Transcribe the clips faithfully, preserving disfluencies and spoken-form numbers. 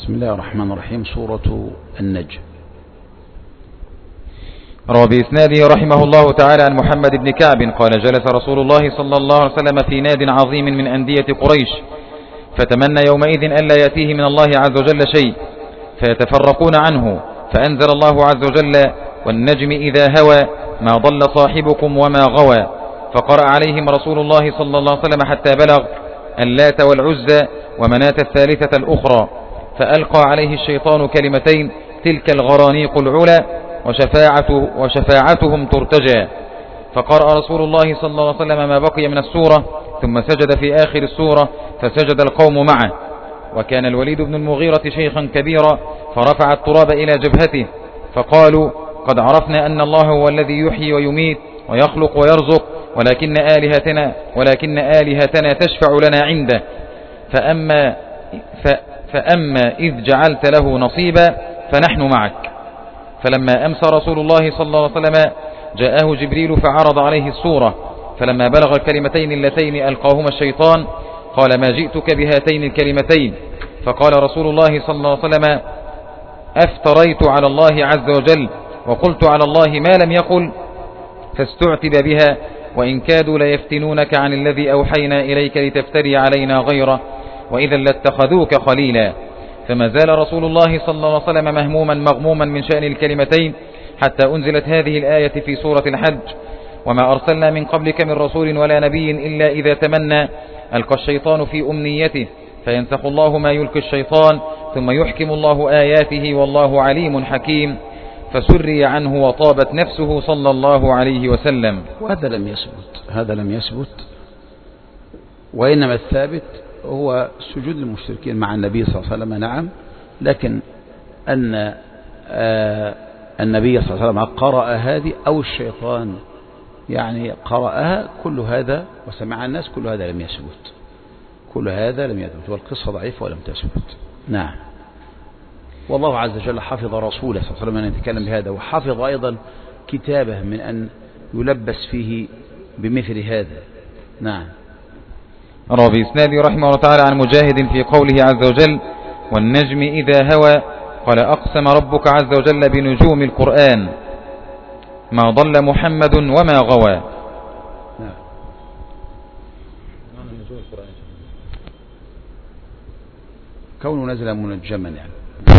بسم الله الرحمن الرحيم. سورة النجم. روى بإسناده رحمه الله تعالى عن محمد بن كعب قال: جلس رسول الله صلى الله عليه وسلم في ناد عظيم من أندية قريش، فتمنى يومئذ ألا يأتيه من الله عز وجل شيء، فيتفرقون عنه، فأنزل الله عز وجل: والنجم إذا هوى ما ضل صاحبكم وما غوى. فقرأ عليهم رسول الله صلى الله عليه وسلم حتى بلغ اللات والعزى ومناة الثالثة الأخرى، فألقى عليه الشيطان كلمتين: تلك الغرانيق العلا وشفاعته وشفاعتهم ترتجى. فقرأ رسول الله صلى الله عليه وسلم ما بقي من السورة، ثم سجد في آخر السورة، فسجد القوم معه. وكان الوليد بن المغيرة شيخا كبيرا، فرفع التراب إلى جبهته، فقالوا: قد عرفنا أن الله هو الذي يحيي ويميت ويخلق ويرزق، ولكن آلهتنا, ولكن آلهتنا تشفع لنا عنده، فأما, فأما إذ جعلت له نصيبا فنحن معك. فلما أمسى رسول الله صلى الله عليه وسلم جاءه جبريل فعرض عليه السورة، فلما بلغ الكلمتين اللتين ألقاهما الشيطان قال: ما جئتك بهاتين الكلمتين؟ فقال رسول الله صلى الله عليه وسلم: أفتريت على الله عز وجل وقلت على الله ما لم يقل، فاستعتب بها، وإن كادوا ليفتنونك عن الذي أوحينا إليك لتفتري علينا غيره، وإذا لاتخذوك خليلا. فما زال رسول الله صلى الله عليه وسلم مهموما مغموما من شأن الكلمتين، حتى أنزلت هذه الآية في سورة الحج: وما أرسلنا من قبلك من رسول ولا نبي إلا إذا تمنى ألقى الشيطان في أمنيته فينسخ الله ما يلقي الشيطان ثم يحكم الله آياته والله عليم حكيم. فسري عنه وطابت نفسه صلى الله عليه وسلم. وهذا لم يثبت، هذا لم يثبت، وإنما الثابت هو سجود المشركين مع النبي صلى الله عليه وسلم. نعم، لكن أن آه النبي صلى الله عليه وسلم قرأ هذه أو الشيطان يعني قرأها، كل هذا وسمع الناس، كل هذا لم يثبت، كل هذا لم يثبت، والقصة ضعيفة ولم تثبت. نعم. والله عز وجل حفظ رسوله صلى الله عليه وسلم أن يتكلم بهذا، وحفظ أيضا كتابه من أن يلبس فيه بمثل هذا. نعم. روى بإسناده رحمه الله تعالى عن مجاهد في قوله عز وجل: والنجم إذا هوى قال: أقسم ربك عز وجل بنجوم القرآن ما ضل محمد وما غوى. نعم. كونه نزل منجما يعني.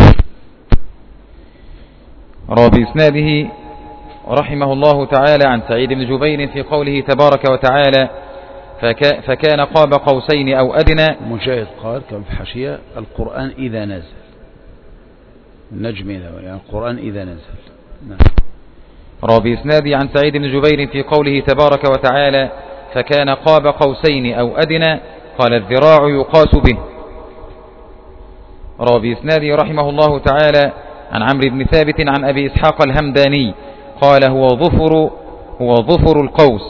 روى بإسناده رحمه الله تعالى عن سعيد بن جبير في قوله تبارك وتعالى: فك فكان قاب قوسين أو أدنى. مجاهد قال كما في الحاشية: القرآن إذا نزل، النجم إذا، يعني القرآن إذا نزل. نعم. روى بإسناده عن سعيد بن جبير في قوله تبارك وتعالى: فكان قاب قوسين أو أدنى، قال: الذراع يقاس به. روى بإسناده رحمه الله تعالى عن عمرو بن ثابت عن أبي إسحاق الهمداني قال: هو ظفر هو ظفر القوس.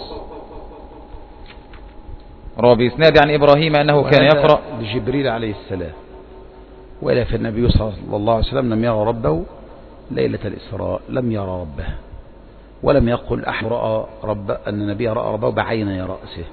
روى بإسناده عن إبراهيم أنه كان يقرأ لجبريل عليه السلام، وإلا فالنبي صلى الله عليه وسلم لم يرى ربه ليلة الإسراء، لم يرى ربه، ولم يقل أحد رأى رب أن النبي رأى ربه بعيني رأسه.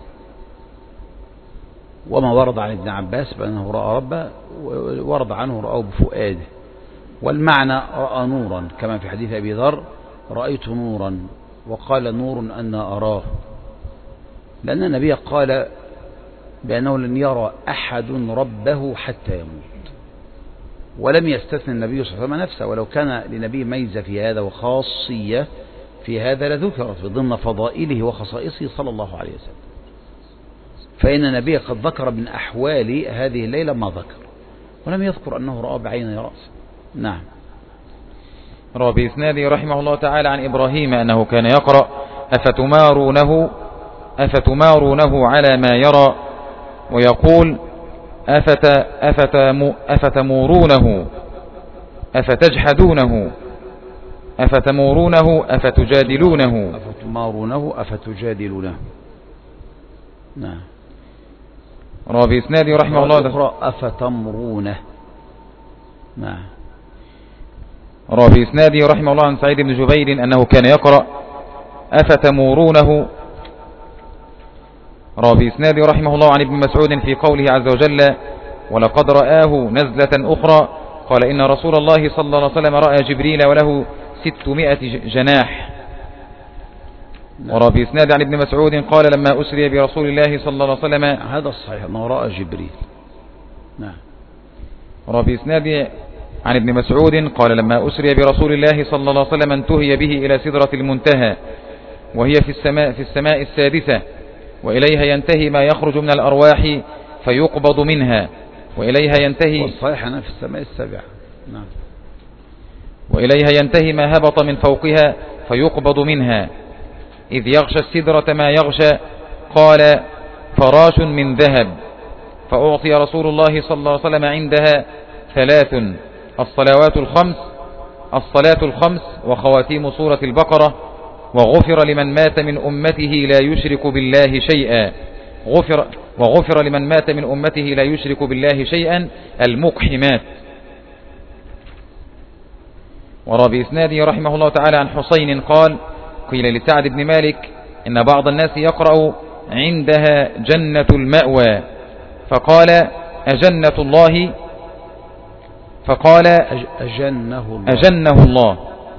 وما ورد عن ابن عباس بأنه رأى ربه ورد عنه رأى بفؤاده، والمعنى رأى نورا كما في حديث أبي ذر: رأيت نورا، وقال: نور أن أراه، لأن النبي قال بأنه لن يرى أحد ربه حتى يموت، ولم يستثني النبي صلى الله عليه وسلم نفسه، ولو كان لنبي ميزة في هذا وخاصية في هذا لذكرت ضمن فضائله وخصائصه صلى الله عليه وسلم، فإن النبي قد ذكر من أحوال هذه الليلة ما ذكر، ولم يذكر أنه رأى بعين رأسه. نعم. روى بإسناده رحمه الله تعالى عن إبراهيم أنه كان يقرأ: أفتمارونه أفتمارونه على ما يرى، ويقول: أفت أفتمورونه أفتجحدونه أفتمورونه أفتجادلونه أفتمارونه أفتجادلونه. نعم. روى بإسناده رحمه الله تعالى أفتمرونه. نعم. روى بإسناده رحمه الله عن سعيد بن جبير أنه كان يقرأ: أفتمورونه. روى بإسناده رحمه الله عن ابن مسعود في قوله عز وجل: ولقد رآه نزلة أخرى قال إن رسول الله صلى الله عليه وسلم رأى جبريل وله ستمائة جناح. ورى بإسناد عن ابن مسعود قال لما أسري برسول الله صلى الله عليه وسلم، هذا الصحيح أنه رأى جبريل. نعم. ورى بإسناد عن ابن مسعود قال لما أسري برسول الله صلى الله عليه وسلم انتهي به إلى سدرة المنتهى وهي في السماء, في السماء السادسة، وإليها ينتهي ما يخرج من الأرواح فيقبض منها، وإليها ينتهي والصحيح أنا في السماء السابعة. نعم. وإليها ينتهي ما هبط من فوقها فيقبض منها، إذ يغشى السدرة ما يغشى. قال فراش من ذهب، فأعطي رسول الله صلى الله عليه وسلم عندها ثلاث: الصلوات الخمس الصلاة الخمس وخواتيم سورة البقرة، وغفر لمن مات من أمته لا يشرك بالله شيئا غفر وغفر لمن مات من أمته لا يشرك بالله شيئا المقحمات. ورى بإسناده رحمه الله تعالى عن حسين قال قيل لسعد بن مالك إن بعض الناس يقرأ عندها جنة المأوى، فقال أجنة الله فقال أجنه الله, أجنه الله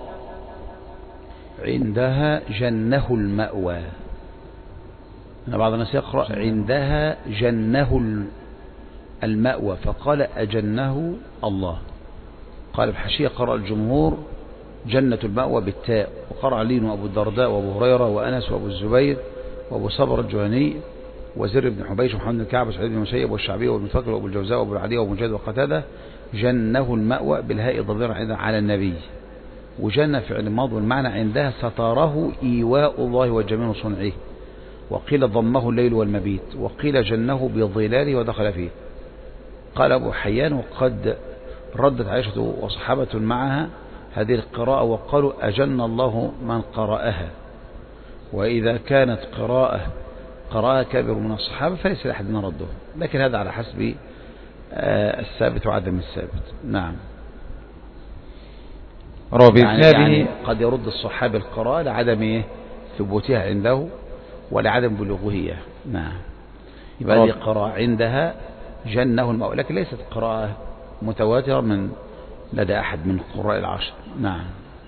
عندها جنه المأوى. أن بعض الناس يقرأ عندها جنه المأوى فقال أجنه الله. قال بحشية قرأ الجمهور جنة المأوى بالتاء، وقرأ علي وأبو الدرداء وأبو هريرة وأنس وأبو الزبير وأبو صبر الجهني وزر بن حبيش ومحمد بن كعب وسعيد بن المسيب والشعبي وابن فكر وأبو الجوزاء وأبو العلي وأبو مجاهد وقتادة جنه المأوى بالهاء ضميرا على النبي. وجنة فعل ماضي والمعنى عندها ستاره إيواء الله وجميع صنعه، وقيل ضمه الليل والمبيت، وقيل جنه بظلاله ودخل فيه. قال أبو حيان وقد ردت عائشة وصحابة معها هذه القراءة وقالوا أجن الله من قرأها، وإذا كانت قراءة قراءة كبير من الصحابة فليس لأحد رده، لكن هذا على حسب الثابت وعدم الثابت. نعم. يعني, يعني قد يرد الصحابي القراءة لعدم ثبوتها عنده ولعدم بلوغه. نعم. يبقى هذه قراءة عندها جنه المأوى، لكن ليست قراءة متواترة من لدى أحد من القراء العشر. نعم.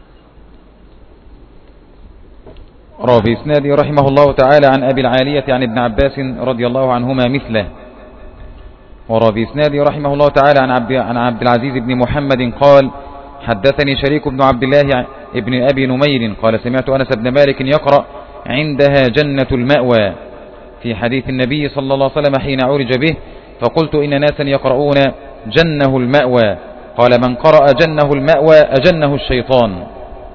روى بإسناده رحمه الله تعالى عن أبي العالية عن ابن عباس رضي الله عنهما مثله. وروى بإسناده رحمه الله تعالى عن عبد, عن عبد العزيز بن محمد قال حدثني شريك بن عبد الله ابن أبي نمير قال سمعت أنس بن مالك يقرأ عندها جنة المأوى في حديث النبي صلى الله عليه وسلم حين عرج به، فقلت إن ناسا يقرؤون جنه المأوى، قال من قرأ جنه المأوى أجنه الشيطان.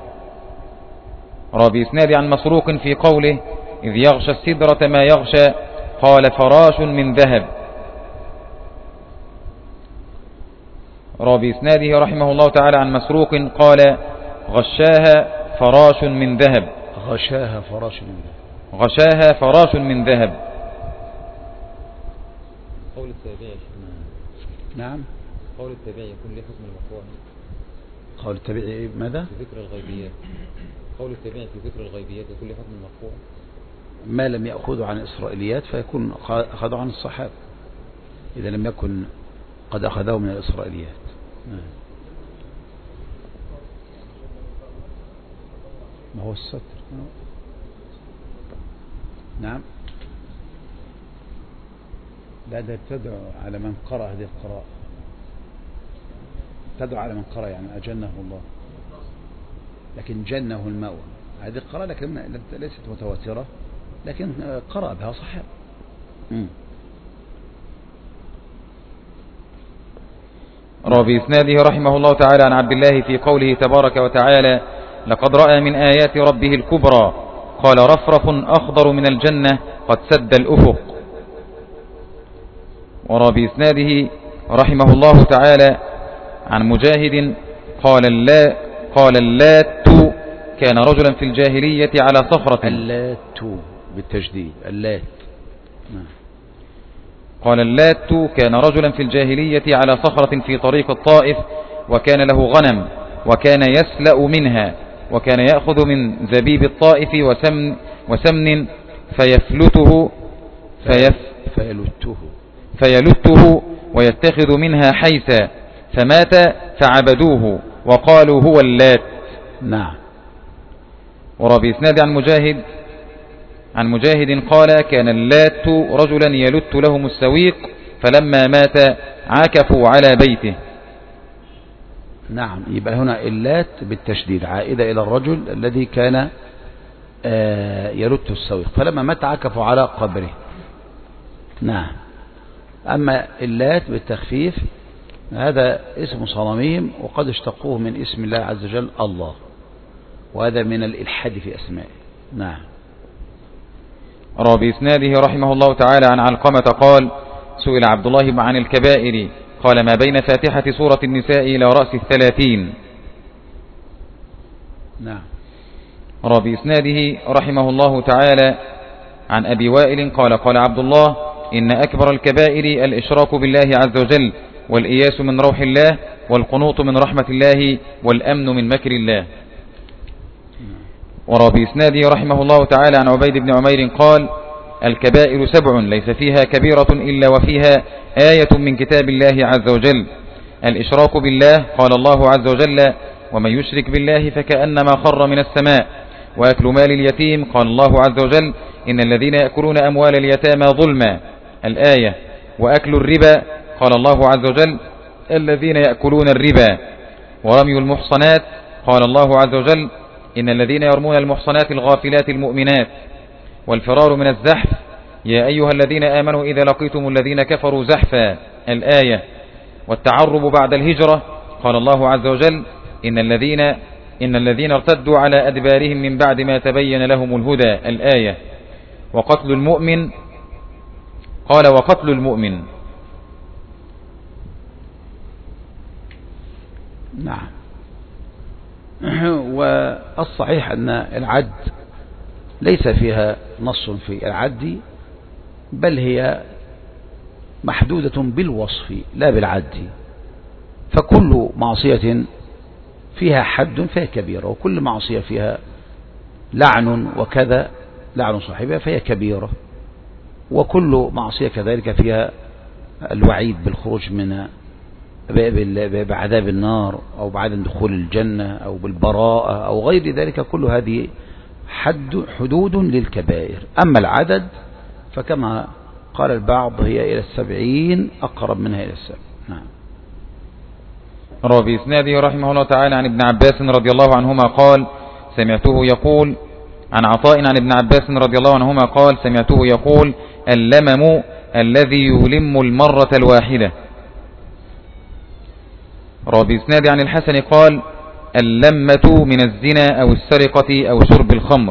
روى بإسناد عن مسروق في قوله إذ يغشى السدرة ما يغشى قال فراش من ذهب. روى بإسناده رحمه الله تعالى عن مسروق قال غشاها فراش من ذهب غشاها فراش من ذهب غشاها فراش من ذهب. قول التابعي. نعم. قول التابعي يكون له حكم المرفوع. قول التابعي ماذا؟ في ذكر الغيبيات. قول التابعي في ذكر الغيبيات يكون له حكم المرفوع. ما لم يأخذه عن الإسرائيليات فيكون أخذه عن الصحابة، إذا لم يكن قد أخذه من الإسرائيليات. نعم. ما هو الستر. نعم. لا ده تدعو على من قرأ هذه القراءة، تدعو على من قرأ يعني أجنه الله، لكن جنه المأوى هذه القراءة لكن ليست متواترة، لكن قرأ بها صحيح. روى بإسناده رحمه الله تعالى عن عبد الله في قوله تبارك وتعالى لقد رأى من آيات ربه الكبرى قال رفرف أخضر من الجنة قد سد الأفق. وروى بإسناده رحمه الله تعالى عن مجاهد قال اللا قال اللات كان رجلا في الجاهلية على صخرة. اللات بالتجديد اللات. قال اللات كان رجلا في الجاهلية على صخرة في طريق الطائف وكان له غنم وكان يسلأ منها وكان يأخذ من زبيب الطائف وسمن, وسمن فيفلته فيف فيلته فيلته ويتخذ منها حيثا فمات فعبدوه وقالوا هو اللات. نعم. وروى بإسناد عن مجاهد عن مجاهد قال كان اللات رجلا يلت لهم السويق فلما مات عاكفوا على بيته. نعم. يبقى هنا اللات بالتشديد عائدة إلى الرجل الذي كان يلت السويق فلما مات عاكفوا على قبره. نعم. أما اللات بالتخفيف هذا اسم صنمهم وقد اشتقوه من اسم الله عز وجل الله، وهذا من الإلحاد في أسمائه. نعم. روى بإسناده رحمه الله تعالى عن علقمة قال سئل عبد الله عن الكبائر قال ما بين فاتحة سورة النساء إلى رأس الثلاثين. نعم. روى بإسناده رحمه الله تعالى عن أبي وائل قال قال عبد الله إن أكبر الكبائر الإشراك بالله عز وجل والإياس من روح الله والقنوط من رحمة الله والأمن من مكر الله. وروى بإسناده رحمه الله تعالى عن عبيد بن عمير قال الكبائر سبع ليس فيها كبيرة إلا وفيها آية من كتاب الله عز وجل. الإشراك بالله قال الله عز وجل ومن يشرك بالله فكأنما خر من السماء. وأكل مال اليتيم قال الله عز وجل إن الذين يأكلون أموال اليتامى ظلما الآية. وأكل الربا قال الله عز وجل الذين يأكلون الربا. ورمي المحصنات قال الله عز وجل إن الذين يرمون المحصنات الغافلات المؤمنات. والفرار من الزحف يا أيها الذين آمنوا إذا لقيتم الذين كفروا زحفا الآية. والتعرب بعد الهجرة قال الله عز وجل إن الذين إن الذين ارتدوا على أدبارهم من بعد ما تبين لهم الهدى الآية. وقتل المؤمن قال وقتل المؤمن. نعم. والصحيح أن العد ليس فيها نص في العد بل هي محدودة بالوصف لا بالعد، فكل معصية فيها حد فهي كبيرة، وكل معصية فيها لعن وكذا لعن صاحبها فهي كبيرة، وكل معصية كذلك فيها الوعيد بالخروج من بعذاب النار أو بعدم دخول الجنة أو بالبراءة أو غير ذلك، كل هذه حد حدود للكبائر. أما العدد فكما قال البعض هي إلى السبعين أقرب منها إلى السبع. نعم. روى بإسناده رحمه الله تعالى عن ابن عباس رضي الله عنهما قال سمعته يقول عن عطاء عن ابن عباس رضي الله عنهما قال سمعته يقول اللمم الذي يلم المرة الواحدة. روى بإسناده عن الحسن قال اللمة من الزنا أو السرقة أو شرب الخمر.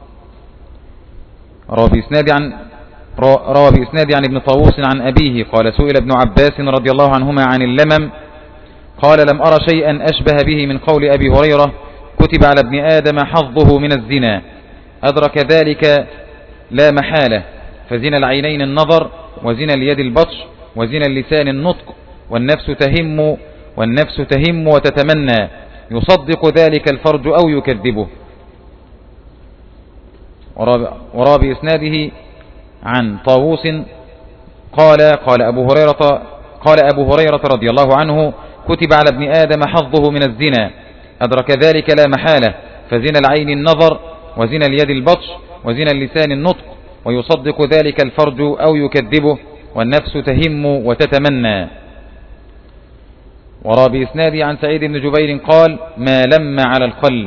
روى بإسناده عن روى بإسناده عن ابن طاووس عن أبيه قال سئل ابن عباس رضي الله عنهما عن اللمم قال لم أرى شيئا أشبه به من قول أبي هريرة كتب على ابن آدم حظه من الزنا أدرك ذلك لا محالة، فزنا العينين النظر وزنا اليد البطش وزنا اللسان النطق والنفس تهم والنفس تهم وتتمنى يصدق ذلك الفرج أو يكذبه. وروى بإسناده عن طاووس قال قال أبو هريرة قال أبو هريرة رضي الله عنه كتب على ابن آدم حظه من الزنا أدرك ذلك لا محالة، فزنا العين النظر وزنا اليد البطش وزنا اللسان النطق ويصدق ذلك الفرج أو يكذبه والنفس تهم وتتمنى. وروى بإسناده عن سعيد بن جبير قال ما لم على القلب.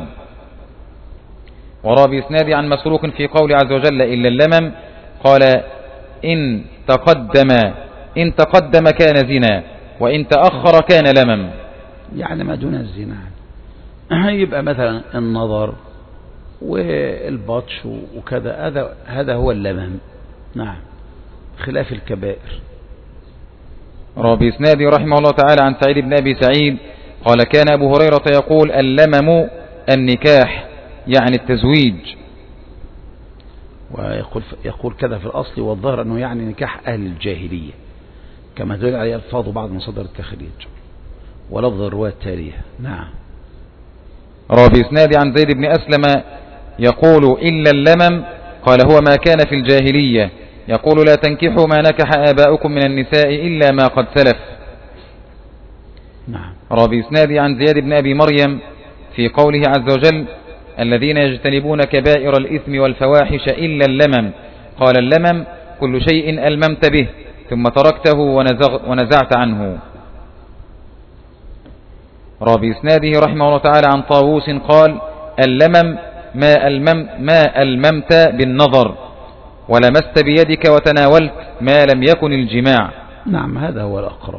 وروى بإسناده عن مسروق في قول عز وجل إلا اللمم قال إن تقدم إن تقدم كان زنا وإن تأخر كان لمم، يعني ما دون الزنا. يبقى مثلا النظر والبطش وكذا هذا هذا هو اللمم. نعم، خلاف الكبائر. روى بإسناده رحمه الله تعالى عن سعيد بن أبي سعيد قال كان أبو هريرة يقول اللمم النكاح يعني التزويج، ويقول يقول كذا في الأصل والظاهر أنه يعني نكاح أهل الجاهلية كما دل عليه ألفاظ بعض مصادر التخريج ولفظ الرواية التالية. نعم. روى بإسناده عن زيد بن أسلم يقول إلا اللمم قال هو ما كان في الجاهلية يقول لا تنكحوا ما نكح آباؤكم من النساء إلا ما قد سلف. نعم. روى بإسناده عن زياد بن أبي مريم في قوله عز وجل الذين يجتنبون كبائر الإثم والفواحش إلا اللمم قال اللمم كل شيء ألممت به ثم تركته ونزعت عنه. روى بإسناده رحمه الله تعالى عن طاووس قال اللمم ما, ألمم ما ألممت بالنظر ولمست بيدك وتناولت ما لم يكن الجماع. نعم هذا هو الأقرب.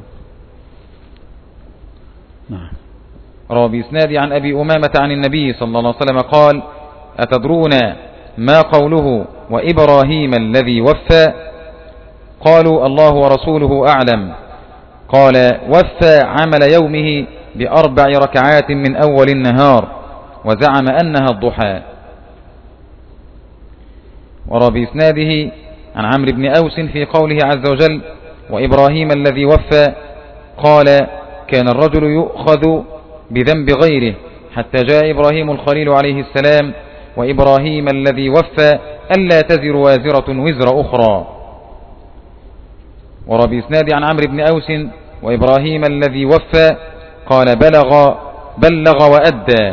نعم. روى بإسناده عن أبي أمامة عن النبي صلى الله عليه وسلم قال أتدرون ما قوله وإبراهيم الذي وفى؟ قالوا الله ورسوله أعلم. قال وفى عمل يومه بأربع ركعات من أول النهار وزعم أنها الضحى. وروى بإسناده عن عمرو بن أوس في قوله عز وجل وإبراهيم الذي وفى قال كان الرجل يؤخذ بذنب غيره حتى جاء إبراهيم الخليل عليه السلام وإبراهيم الذي وفى ألا تزر وازرة وزر أخرى. وروى بإسناده عن عمرو بن أوس وإبراهيم الذي وفى قال بلغ بلغ وأدى.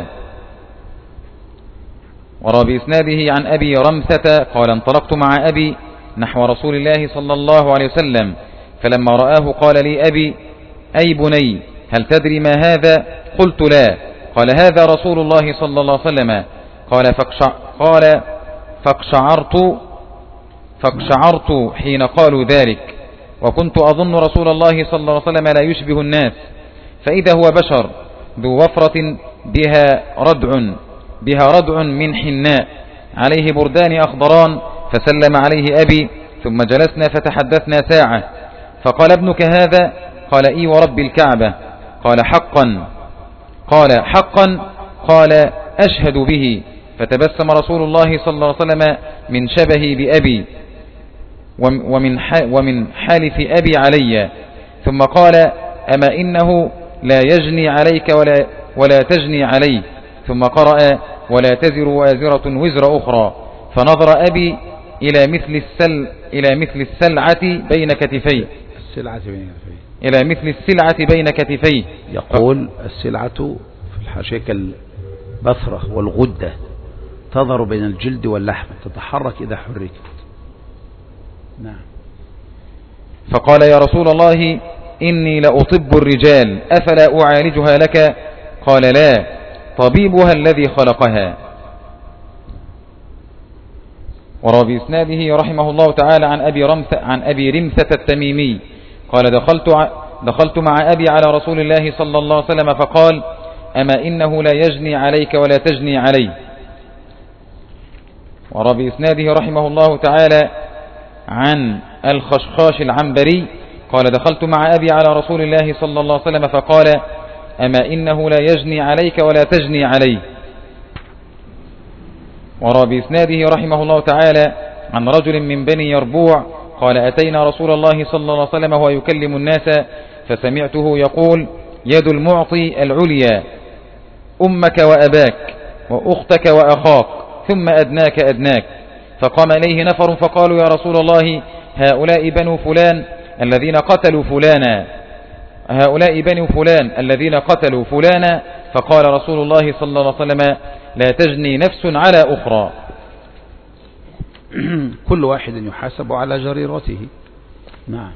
وروى بإسناده عن أبي رمثة قال انطلقت مع أبي نحو رسول الله صلى الله عليه وسلم فلما رآه قال لي أبي أي بني هل تدري ما هذا؟ قلت لا. قال هذا رسول الله صلى الله عليه وسلم. قال فاقشع قال فاقشعرت فاقشعرت حين قالوا ذلك وكنت أظن رسول الله صلى الله عليه وسلم لا يشبه الناس فإذا هو بشر ذو وفرة بها ردع بها ردع من حناء عليه بردان أخضران فسلم عليه أبي ثم جلسنا فتحدثنا ساعة فقال ابنك هذا؟ قال إي ورب الكعبة. قال حقا قال حقا قال أشهد به. فتبسم رسول الله صلى الله عليه وسلم من شبهي بأبي ومن ومن حالف أبي علي ثم قال أما إنه لا يجني عليك ولا, ولا تجني عليه ثم قرأ ولا تزر وازرة وزر أخرى فنظر أبي إلى مثل السل إلى مثل السلعة بين كتفيه السلعة بين كتفيه إلى مثل السلعة بين كتفيه. يقول السلعة في الحاشية كالبثرة والغدة تظهر بين الجلد واللحم تتحرك إذا حركت. نعم. فقال يا رسول الله إني لأطب الرجال أفلا أعالجها لك؟ قال لا طبيبها الذي خلقها. وروى بإسناده رحمه الله تعالى عن أبي رمثة عن أبي رمثة التميمي قال دخلت دخلت مع أبي على رسول الله صلى الله عليه وسلم فقال أما إنه لا يجني عليك ولا تجني عليه. وروى بإسناده رحمه الله تعالى عن الخشخاش العنبري قال دخلت مع أبي على رسول الله صلى الله عليه وسلم فقال أما إنه لا يجني عليك ولا تجني عليه. وروى بإسناده رحمه الله تعالى عن رجل من بني يربوع قال أتينا رسول الله صلى الله عليه وسلم وهو يكلم الناس فسمعته يقول يد المعطي العليا أمك وأباك وأختك وأخاك ثم أدناك أدناك. فقام إليه نفر فقالوا يا رسول الله هؤلاء بنو فلان الذين قتلوا فلانا هؤلاء بنو فلان الذين قتلوا فلانا. فقال رسول الله صلى الله عليه وسلم لا تجني نفس على أخرى. كل واحد يحاسب على جريرته. نعم.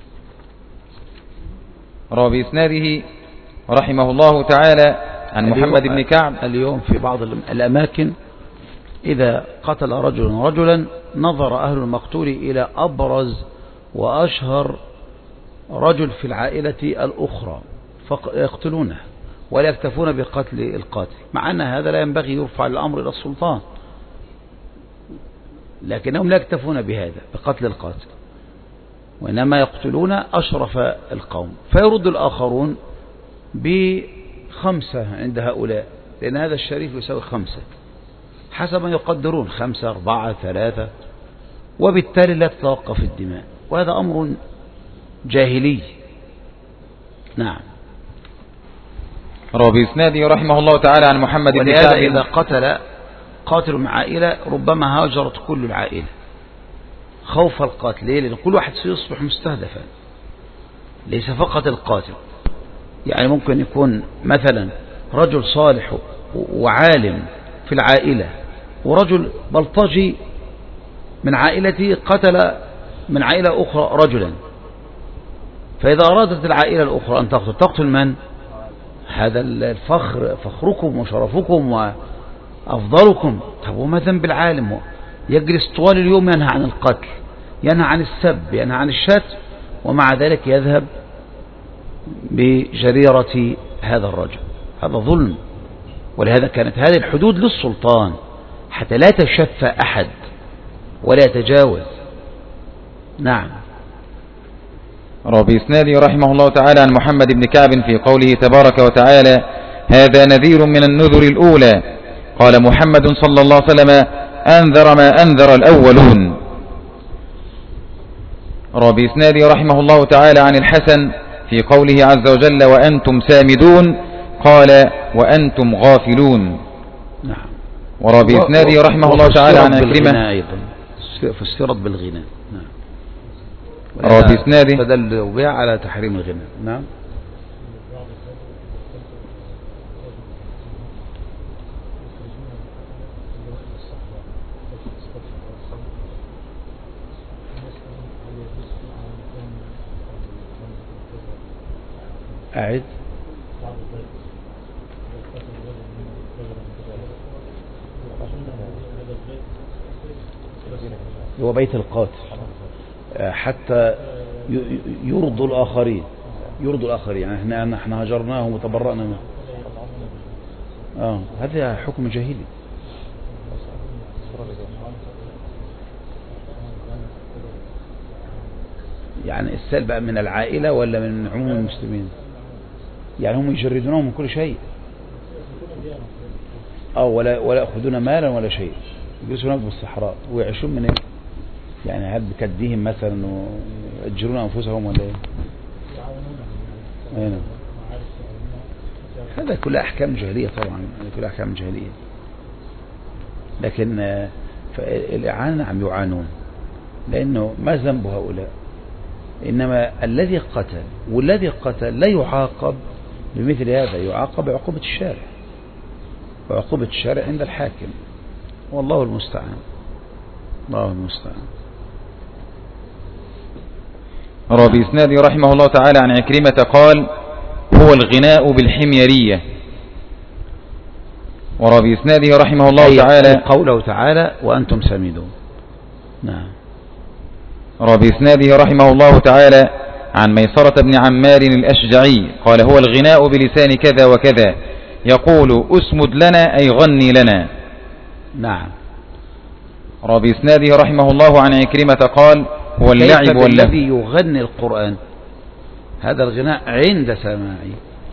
روى بإسناده رحمه الله تعالى عن محمد بن كعب اليوم في بعض الأماكن إذا قتل رجل رجلا نظر أهل المقتول إلى أبرز وأشهر رجل في العائلة الأخرى فيقتلونه ولا يكتفون بقتل القاتل مع أن هذا لا ينبغي يرفع الأمر إلى السلطان لكنهم لا يكتفون بهذا بقتل القاتل وإنما يقتلون أشرف القوم فيرد الآخرون بخمسة عند هؤلاء لأن هذا الشريف يساوي خمسة حسب ما يقدرون خمسة أربعة ثلاثة وبالتالي لا تتوقف الدماء وهذا أمر جاهلي. نعم. روى بإسناده رحمه الله تعالى عن محمد بن كعب إذا قتل قاتل من عائلة ربما هاجرت كل العائلة خوف القاتل ليه؟ لأن كل واحد سيصبح مستهدفا ليس فقط القاتل يعني ممكن يكون مثلا رجل صالح وعالم في العائلة، ورجل بلطجي من عائلته قتل من عائلة أخرى رجلا، فإذا أرادت العائلة الأخرى أن تقتل تقتل من؟ هذا الفخر، فخركم وشرفكم وأفضلكم. طب وما ذنب العالم؟ يجلس طوال اليوم ينهى عن القتل، ينهى عن السب، ينهى عن الشتم، ومع ذلك يذهب بجريرة هذا الرجل. هذا ظلم. ولهذا كانت هذه الحدود للسلطان حتى لا تشف أحد ولا يتجاوز. نعم. روى بإسناده رحمه الله تعالى عن محمد بن كعب في قوله تبارك وتعالى: هذا نذير من النذر الأولى. قال محمد صلى الله عليه وسلم: أنذر ما أنذر الأولون. روى بإسناده رحمه الله تعالى عن الحسن في قوله عز وجل: وأنتم سامدون، قال: وأنتم غافلون. نعم. وروى بإسناده رحمه الله تعالى عن عكرمة أيضا فسرت بالغناء. نعم. روى بإسناده تدل بها على تحريم الغناء. نعم. أعد. هو بيت القاتل حتى يرضوا الآخرين، يرضوا الآخرين، يعني احنا احنا هجرناهم وتبرأنا منهم. اه هذا حكم جاهلي. يعني السلب بقى من العائلة ولا من عموم المسلمين؟ يعني هم يجردونهم من كل شيء، أو ولا ولا يأخذون مالا ولا شيء، يجلسون هناك بالصحراء ويعيشون من ايه؟ يعني هل بكديهم مثلا ويأجرون أنفسهم ولا ايه؟ هنا. هذا كلها أحكام جاهلية طبعا، هذا كلها أحكام جاهلية. لكن الإعانة عم يعانون، لأنه ما ذنب هؤلاء؟ إنما الذي قتل والذي قتل لا يعاقب بمثل هذا، يعاقب بعقوبة الشارع، وعقوبة الشارع عند الحاكم، والله المستعان. الله المستعان. روى بإسناده رحمه الله تعالى عن عكرمة قال: هو الغناء بالحميرية. وروى بإسناده رحمه الله تعالى قوله تعالى: وأنتم سامدون. نعم. روى بإسناده رحمه الله تعالى عن ميسرة بن عمار الأشجعي قال: هو الغناء بلسان كذا وكذا، يقول: أسمد لنا أي غني لنا. نعم. روى بإسناده رحمه الله عن عكرمة قال: هو اللعب واللهو. الذي يغني القرآن هذا الغناء عند سماعي،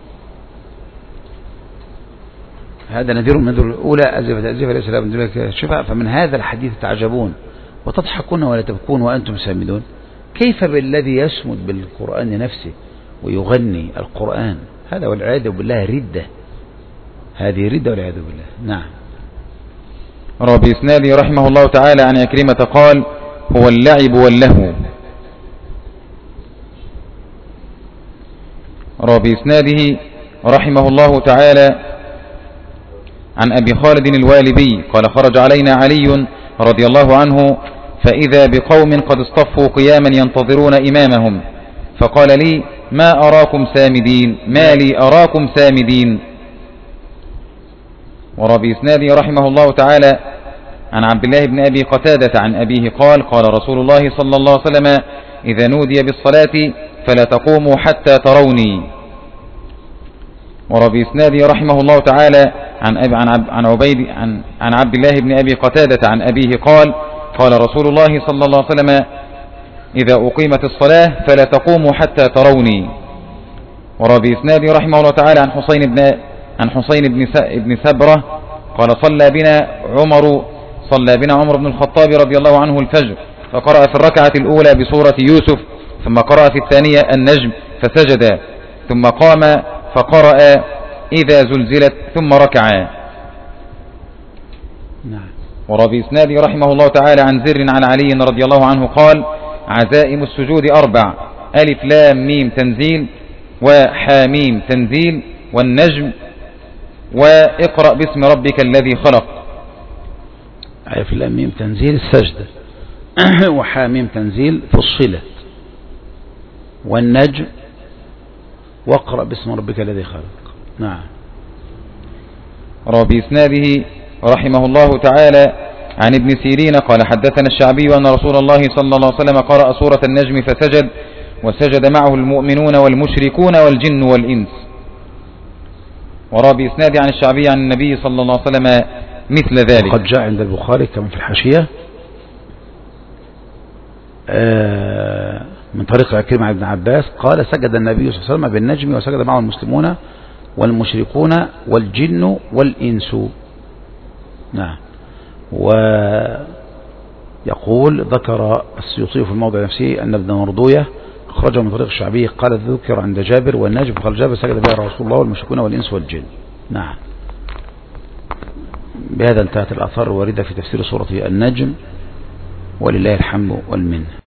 هذا نذير من نذر الأولى أزفت أزفة ليس لها من ذلك شفاء. فمن هذا الحديث تعجبون وتضحكون ولا تبكون وأنتم سامدون. كيف بالذي يسمد بالقرآن نفسه ويغني القرآن؟ هذا والعياذ بالله ردة، هذه ردة والعياذ بالله. نعم. روى بإسناده رحمه الله تعالى عن عكرمة قال: هو اللعب واللهو. روى بإسناده رحمه الله تعالى عن أبي خالد الوالبي قال: خرج علينا علي رضي الله عنه فإذا بقوم قد اصطفوا قياما ينتظرون إمامهم، فقال لي: ما أراكم سامدين؟ ما لي أراكم سامدين؟ وروى بإسناده رحمه الله تعالى عن عبد الله بن أبي قتادة عن أبيه قال: قال رسول الله صلى الله عليه وسلم: إذا نودي بالصلاة فلا تقوموا حتى تروني. وروى بإسناده رحمه الله تعالى عن أبي عن عن عبيد عن عن عبد الله بن أبي قتادة عن أبيه قال: قال رسول الله صلى الله عليه وسلم: إذا أقيمت الصلاة فلا تقوموا حتى تروني. وروى بإسناده رحمه الله تعالى عن حسين بن عن حسين بن بن سبرة قال: صلى بنا عمر صلى بنا عمر بن الخطاب رضي الله عنه الفجر، فقرأ في الركعة الأولى بسورة يوسف، ثم قرأ في الثانية النجم فسجد، ثم قام فقرأ إذا زلزلت ثم ركع. نعم. وروى بإسناده رحمه الله تعالى عن زر عن علي رضي الله عنه قال: عزائم السجود أربع: ألف لام ميم تنزيل، وحاميم تنزيل والنجم واقرأ باسم ربك الذي خلق. ألف لام ميم تنزيل السجدة وحاميم تنزيل فصلت والنجم واقرأ باسم ربك الذي خلق. نعم. روى بإسناده رحمه الله تعالى عن ابن سيرين قال حدثنا الشعبي أن رسول الله صلى الله عليه وسلم قرأ سورة النجم فسجد وسجد معه المؤمنون والمشركون والجن والإنس. وروى بإسناده عن الشعبي عن النبي صلى الله عليه وسلم مثل ذلك. قد جاء عند البخاري كما في الحاشية من طريق عكرمة عن ابن عباس قال سجد النبي صلى الله عليه وسلم بالنجم وسجد معه المسلمون والمشركون والجن والإنس. نعم. ويقول ذكر السيوطي في الموضع نفسه أن ابن مردوية أخرجه من طريق الشعبي قال ذكر عند جابر والنجم قال جابر سجد بها رسول الله والمشركون والإنس والجن. نعم. بهذا انتهت الآثار الواردة في تفسير سورة النجم ولله الحمد والمنه.